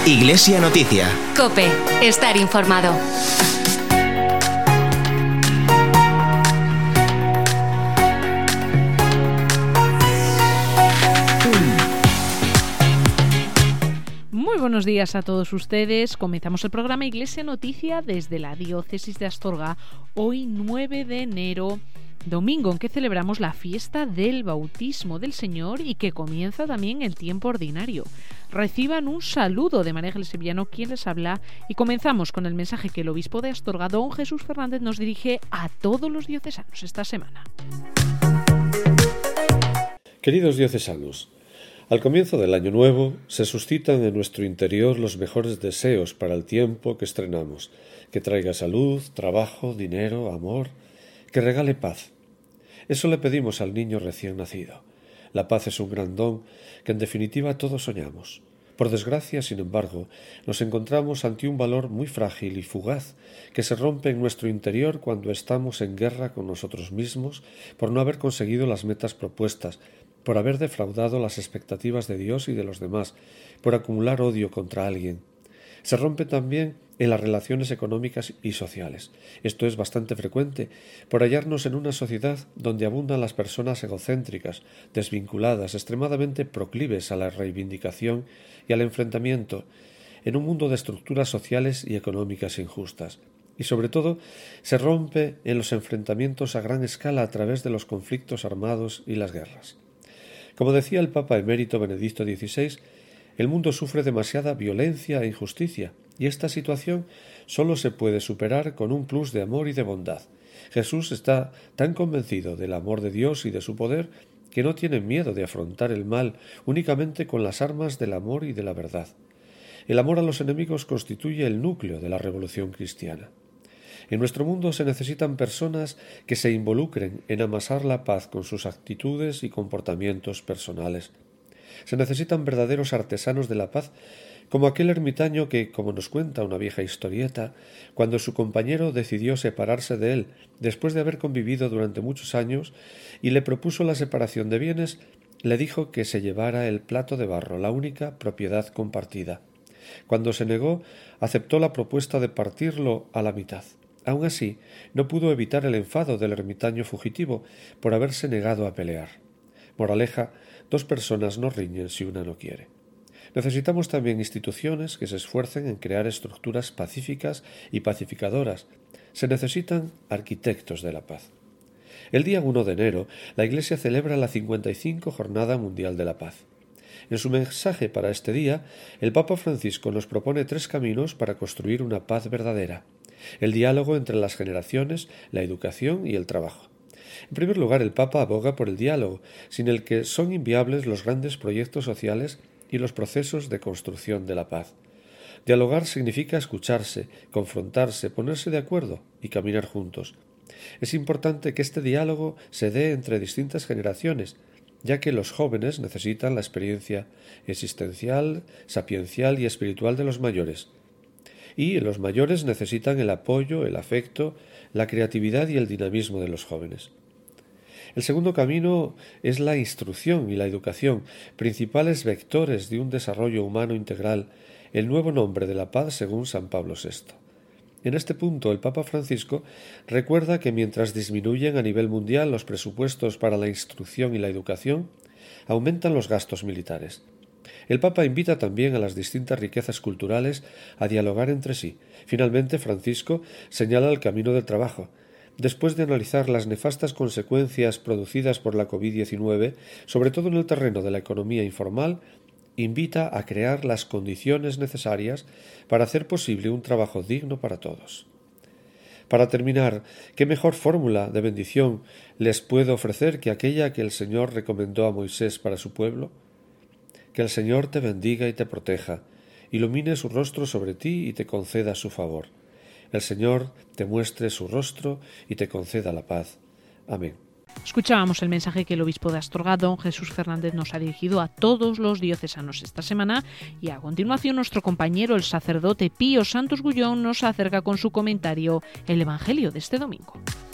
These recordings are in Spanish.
Iglesia Noticia. COPE. Estar informado. Muy buenos días a todos ustedes. Comenzamos el programa Iglesia Noticia desde la Diócesis de Astorga. Hoy 9 de enero, domingo en que celebramos la fiesta del bautismo del Señor y que comienza también el tiempo ordinario. Reciban un saludo de María Ángeles Sevillano, quien les habla, y comenzamos con el mensaje que el obispo de Astorga, don Jesús Fernández, nos dirige a todos los diocesanos esta semana. Queridos diocesanos, al comienzo del año nuevo se suscitan en nuestro interior los mejores deseos para el tiempo que estrenamos, que traiga salud, trabajo, dinero, amor, que regale paz. Eso le pedimos al niño recién nacido. La paz es un gran don que en definitiva todos soñamos. Por desgracia, sin embargo, nos encontramos ante un valor muy frágil y fugaz que se rompe en nuestro interior cuando estamos en guerra con nosotros mismos por no haber conseguido las metas propuestas, por haber defraudado las expectativas de Dios y de los demás, por acumular odio contra alguien. Se rompe también en las relaciones económicas y sociales. Esto es bastante frecuente por hallarnos en una sociedad donde abundan las personas egocéntricas, desvinculadas, extremadamente proclives a la reivindicación y al enfrentamiento, en un mundo de estructuras sociales y económicas injustas. Y sobre todo, se rompe en los enfrentamientos a gran escala a través de los conflictos armados y las guerras. Como decía el Papa emérito Benedicto XVI, el mundo sufre demasiada violencia e injusticia, y esta situación solo se puede superar con un plus de amor y de bondad. Jesús está tan convencido del amor de Dios y de su poder que no tiene miedo de afrontar el mal únicamente con las armas del amor y de la verdad. El amor a los enemigos constituye el núcleo de la revolución cristiana. En nuestro mundo se necesitan personas que se involucren en amasar la paz con sus actitudes y comportamientos personales. Se necesitan verdaderos artesanos de la paz, como aquel ermitaño que, como nos cuenta una vieja historieta, cuando su compañero decidió separarse de él después de haber convivido durante muchos años y le propuso la separación de bienes, le dijo que se llevara el plato de barro, la única propiedad compartida. Cuando se negó, aceptó la propuesta de partirlo a la mitad. Aun así, no pudo evitar el enfado del ermitaño fugitivo por haberse negado a pelear. Moraleja: dos personas no riñen si una no quiere. Necesitamos también instituciones que se esfuercen en crear estructuras pacíficas y pacificadoras. Se necesitan arquitectos de la paz. El día 1 de enero, la Iglesia celebra la 55 Jornada Mundial de la Paz. En su mensaje para este día, el Papa Francisco nos propone 3 caminos para construir una paz verdadera: el diálogo entre las generaciones, la educación y el trabajo. En primer lugar, el Papa aboga por el diálogo, sin el que son inviables los grandes proyectos sociales y los procesos de construcción de la paz. Dialogar significa escucharse, confrontarse, ponerse de acuerdo y caminar juntos. Es importante que este diálogo se dé entre distintas generaciones, ya que los jóvenes necesitan la experiencia existencial, sapiencial y espiritual de los mayores. Y los mayores necesitan el apoyo, el afecto, la creatividad y el dinamismo de los jóvenes. El segundo camino es la instrucción y la educación, principales vectores de un desarrollo humano integral, el nuevo nombre de la paz según San Pablo VI. En este punto, el Papa Francisco recuerda que mientras disminuyen a nivel mundial los presupuestos para la instrucción y la educación, aumentan los gastos militares. El Papa invita también a las distintas riquezas culturales a dialogar entre sí. Finalmente, Francisco señala el camino del trabajo. Después de analizar las nefastas consecuencias producidas por la COVID-19, sobre todo en el terreno de la economía informal, invita a crear las condiciones necesarias para hacer posible un trabajo digno para todos. Para terminar, ¿qué mejor fórmula de bendición les puedo ofrecer que aquella que el Señor recomendó a Moisés para su pueblo? Que el Señor te bendiga y te proteja, ilumine su rostro sobre ti y te conceda su favor. El Señor te muestre su rostro y te conceda la paz. Amén. Escuchábamos el mensaje que el obispo de Astorga, don Jesús Fernández, nos ha dirigido a todos los diocesanos esta semana, y a continuación nuestro compañero, el sacerdote Pío Santos Gullón, nos acerca con su comentario el Evangelio de este domingo.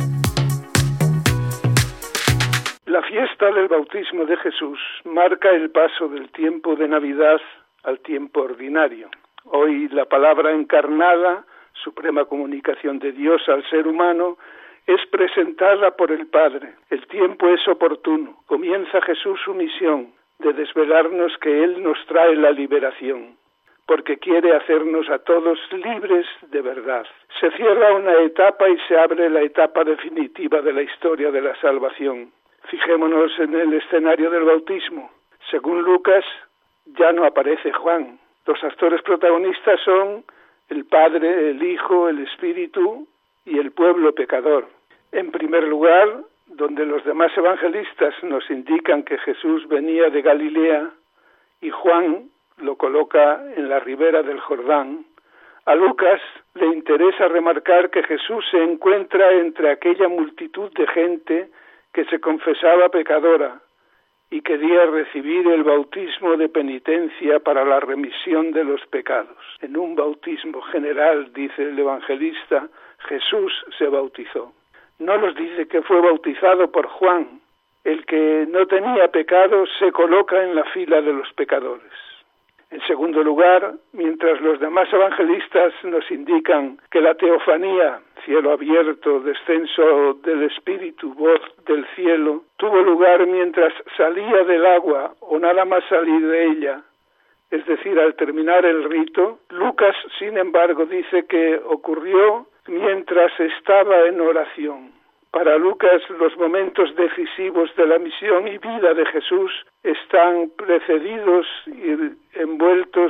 La fiesta del bautismo de Jesús marca el paso del tiempo de Navidad al tiempo ordinario. Hoy la palabra encarnada, suprema comunicación de Dios al ser humano, es presentada por el Padre. El tiempo es oportuno. Comienza Jesús su misión de desvelarnos que Él nos trae la liberación, porque quiere hacernos a todos libres de verdad. Se cierra una etapa y se abre la etapa definitiva de la historia de la salvación. Fijémonos en el escenario del bautismo. Según Lucas, ya no aparece Juan. Los actores protagonistas son el Padre, el Hijo, el Espíritu y el pueblo pecador. En primer lugar, donde los demás evangelistas nos indican que Jesús venía de Galilea y Juan lo coloca en la ribera del Jordán, a Lucas le interesa remarcar que Jesús se encuentra entre aquella multitud de gente que se confesaba pecadora y quería recibir el bautismo de penitencia para la remisión de los pecados. En un bautismo general, dice el evangelista, Jesús se bautizó. No nos dice que fue bautizado por Juan. El que no tenía pecado se coloca en la fila de los pecadores. En segundo lugar, mientras los demás evangelistas nos indican que la teofanía, cielo abierto, descenso del Espíritu, voz del cielo, tuvo lugar mientras salía del agua o nada más salir de ella, es decir, al terminar el rito, Lucas, sin embargo, dice que ocurrió mientras estaba en oración. Para Lucas, los momentos decisivos de la misión y vida de Jesús están precedidos y envueltos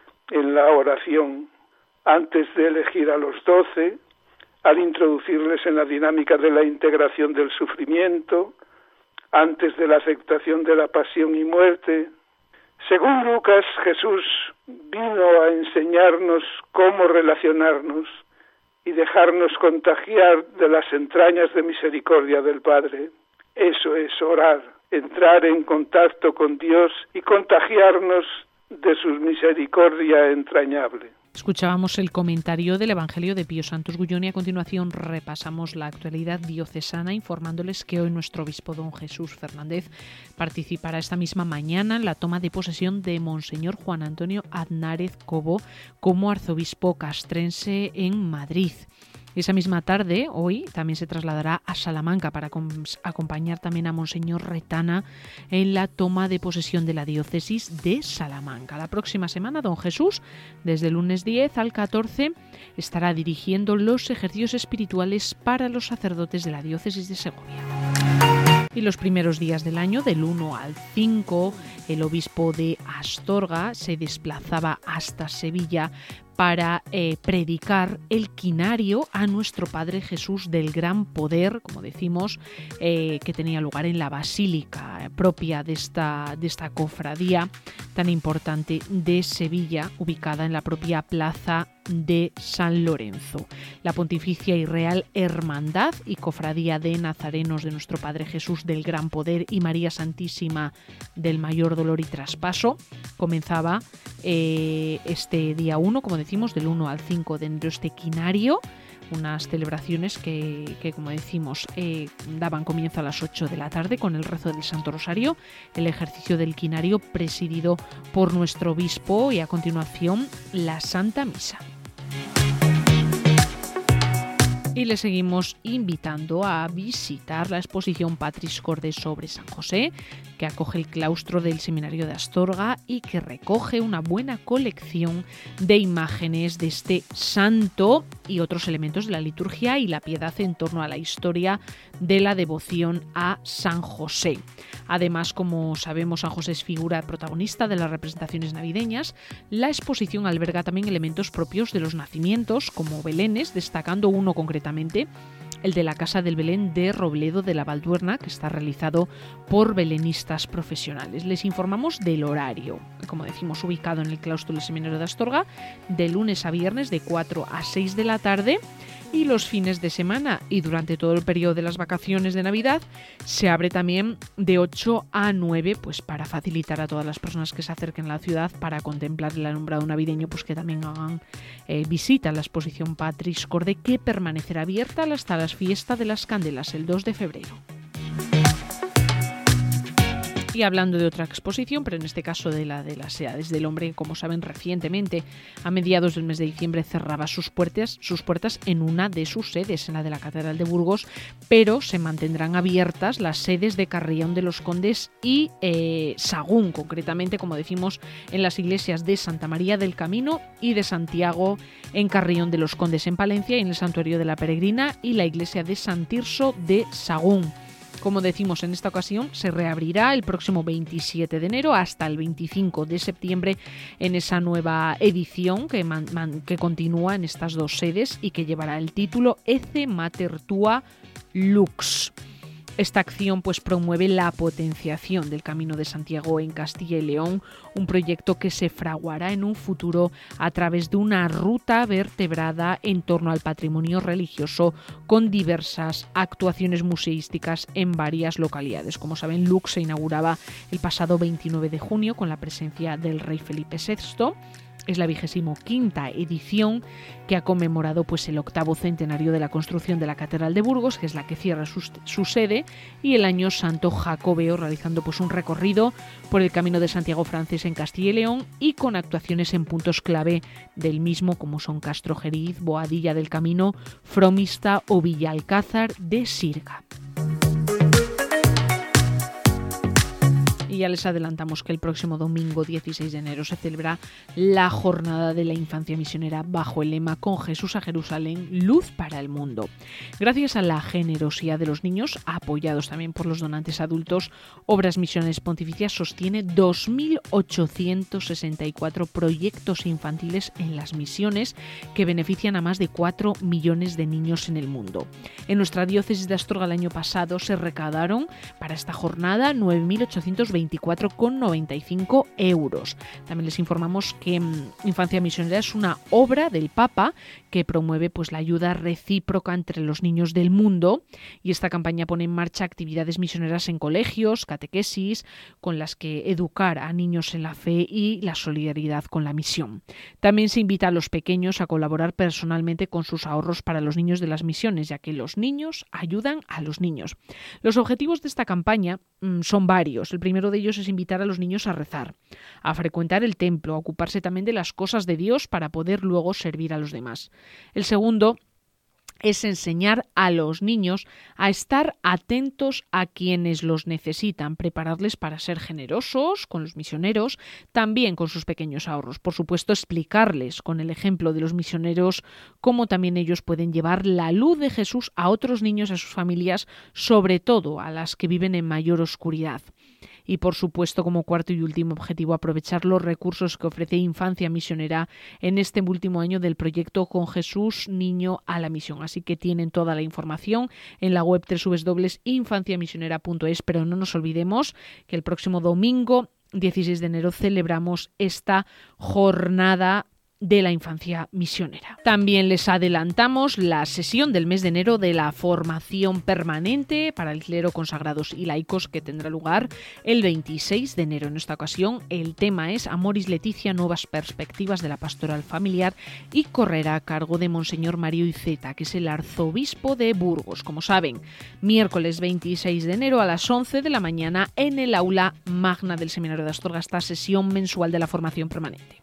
en la oración. Antes de elegir a los 12, al introducirles en la dinámica de la integración del sufrimiento, antes de la aceptación de la pasión y muerte. Según Lucas, Jesús vino a enseñarnos cómo relacionarnos y dejarnos contagiar de las entrañas de misericordia del Padre. Eso es orar, entrar en contacto con Dios y contagiarnos de su misericordia entrañable. Escuchábamos el comentario del Evangelio de Pío Santos Gullón y a continuación repasamos la actualidad diocesana informándoles que hoy nuestro obispo don Jesús Fernández participará esta misma mañana en la toma de posesión de Monseñor Juan Antonio Aznárez Cobo como arzobispo castrense en Madrid. Esa misma tarde, hoy, también se trasladará a Salamanca para acompañar también a Monseñor Retana en la toma de posesión de la diócesis de Salamanca. La próxima semana, don Jesús, desde el lunes 10 al 14, estará dirigiendo los ejercicios espirituales para los sacerdotes de la diócesis de Segovia. Y los primeros días del año, del 1 al 5, el obispo de Astorga se desplazaba hasta Sevilla para predicar el quinario a nuestro Padre Jesús del Gran Poder, como decimos, que tenía lugar en la basílica propia de esta cofradía tan importante de Sevilla, ubicada en la propia plaza de San Lorenzo. La Pontificia y Real Hermandad y Cofradía de Nazarenos de nuestro Padre Jesús del Gran Poder y María Santísima del Mayor Dolor y Traspaso comenzaba este día 1, como decimos, del 1 al 5 de enero, este quinario, unas celebraciones que como decimos, daban comienzo a las 8 de la tarde con el rezo del Santo Rosario, el ejercicio del quinario presidido por nuestro obispo y a continuación la Santa Misa. Y le seguimos invitando a visitar la exposición Patris Corde sobre San José, que acoge el claustro del Seminario de Astorga y que recoge una buena colección de imágenes de este santo y otros elementos de la liturgia y la piedad en torno a la historia de la devoción a San José. Además, como sabemos, San José es figura protagonista de las representaciones navideñas. La exposición alberga también elementos propios de los nacimientos, como belenes, destacando uno concretamente, el de la Casa del Belén de Robledo de la Valduerna, que está realizado por belenistas profesionales. Les informamos del horario, como decimos, ubicado en el claustro del Seminario de Astorga, de lunes a viernes de 4 a 6 de la tarde, y los fines de semana y durante todo el periodo de las vacaciones de Navidad se abre también de 8 a 9, pues para facilitar a todas las personas que se acerquen a la ciudad para contemplar el alumbrado navideño, pues que también hagan visita a la exposición Patris Corde, que permanecerá abierta hasta la fiesta de las Candelas el 2 de febrero. Y hablando de otra exposición, pero en este caso de las Edades del Hombre, como saben, recientemente, a mediados del mes de diciembre, cerraba sus puertas en una de sus sedes, en la de la Catedral de Burgos, pero se mantendrán abiertas las sedes de Carrión de los Condes y Sagún, concretamente, como decimos, en las iglesias de Santa María del Camino y de Santiago en Carrión de los Condes en Palencia y en el Santuario de la Peregrina y la iglesia de San Tirso de Sagún. Como decimos, en esta ocasión se reabrirá el próximo 27 de enero hasta el 25 de septiembre en esa nueva edición que continúa en estas dos sedes y que llevará el título Ecce Mater Tua Lux. Esta acción pues promueve la potenciación del Camino de Santiago en Castilla y León, un proyecto que se fraguará en un futuro a través de una ruta vertebrada en torno al patrimonio religioso con diversas actuaciones museísticas en varias localidades. Como saben, Lux se inauguraba el pasado 29 de junio con la presencia del rey Felipe VI. Es la 25ª edición que ha conmemorado pues el 8º centenario de la construcción de la Catedral de Burgos, que es la que cierra su sede, y el Año Santo Jacobeo, realizando pues un recorrido por el Camino de Santiago francés en Castilla y León y con actuaciones en puntos clave del mismo, como son Castrojeriz, Boadilla del Camino, Fromista o Villalcázar de Sirga. Y ya les adelantamos que el próximo domingo 16 de enero se celebra la Jornada de la Infancia Misionera bajo el lema Con Jesús a Jerusalén, luz para el mundo. Gracias a la generosidad de los niños, apoyados también por los donantes adultos, Obras Misiones Pontificias sostiene 2.864 proyectos infantiles en las misiones que benefician a más de 4 millones de niños en el mundo. En nuestra diócesis de Astorga el año pasado se recaudaron para esta jornada 9.824,95 euros. También les informamos que Infancia Misionera es una obra del Papa que promueve pues la ayuda recíproca entre los niños del mundo, y esta campaña pone en marcha actividades misioneras en colegios, catequesis, con las que educar a niños en la fe y la solidaridad con la misión. También se invita a los pequeños a colaborar personalmente con sus ahorros para los niños de las misiones, ya que los niños ayudan a los niños. Los objetivos de esta campaña son varios. El primero de ellos es invitar a los niños a rezar, a frecuentar el templo, a ocuparse también de las cosas de Dios para poder luego servir a los demás. El segundo es enseñar a los niños a estar atentos a quienes los necesitan, prepararles para ser generosos con los misioneros, también con sus pequeños ahorros. Por supuesto, explicarles con el ejemplo de los misioneros cómo también ellos pueden llevar la luz de Jesús a otros niños, a sus familias, sobre todo a las que viven en mayor oscuridad. Y, por supuesto, como cuarto y último objetivo, aprovechar los recursos que ofrece Infancia Misionera en este último año del proyecto Con Jesús Niño a la Misión. Así que tienen toda la información en la web www.infanciamisionera.es, pero no nos olvidemos que el próximo domingo 16 de enero celebramos esta jornada de la Infancia Misionera. También les adelantamos la sesión del mes de enero de la formación permanente para el clero, consagrados y laicos, que tendrá lugar el 26 de enero. En esta ocasión el tema es Amoris Laetitia, nuevas perspectivas de la pastoral familiar, y correrá a cargo de Monseñor Mario Iceta, que es el arzobispo de Burgos. Como saben, miércoles 26 de enero a las 11 de la mañana en el aula magna del Seminario de Astorga, esta sesión mensual de la formación permanente.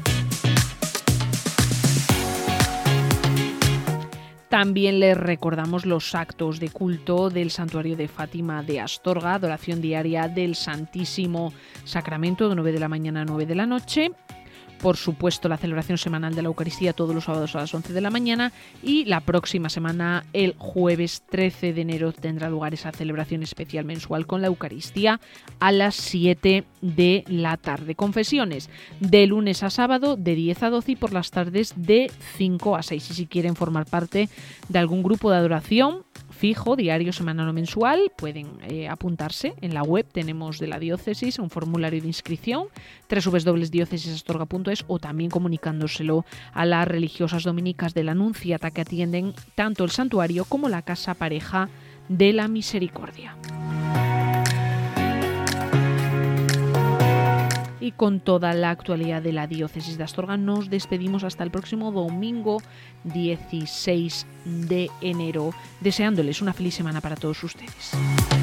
También les recordamos los actos de culto del Santuario de Fátima de Astorga, adoración diaria del Santísimo Sacramento de 9 de la mañana a 9 de la noche. Por supuesto, la celebración semanal de la Eucaristía todos los sábados a las 11 de la mañana, y la próxima semana, el jueves 13 de enero, tendrá lugar esa celebración especial mensual con la Eucaristía a las 7 de la tarde. Confesiones de lunes a sábado de 10 a 12 y por las tardes de 5 a 6. Y si quieren formar parte de algún grupo de adoración fijo, diario, semanal o mensual, pueden apuntarse en la web. Tenemos de la diócesis un formulario de inscripción, www.diocesisastorga.es, o también comunicándoselo a las religiosas dominicas de la Anunciata, que atienden tanto el santuario como la Casa Pareja de la Misericordia. Y con toda la actualidad de la diócesis de Astorga nos despedimos hasta el próximo domingo 16 de enero, deseándoles una feliz semana para todos ustedes.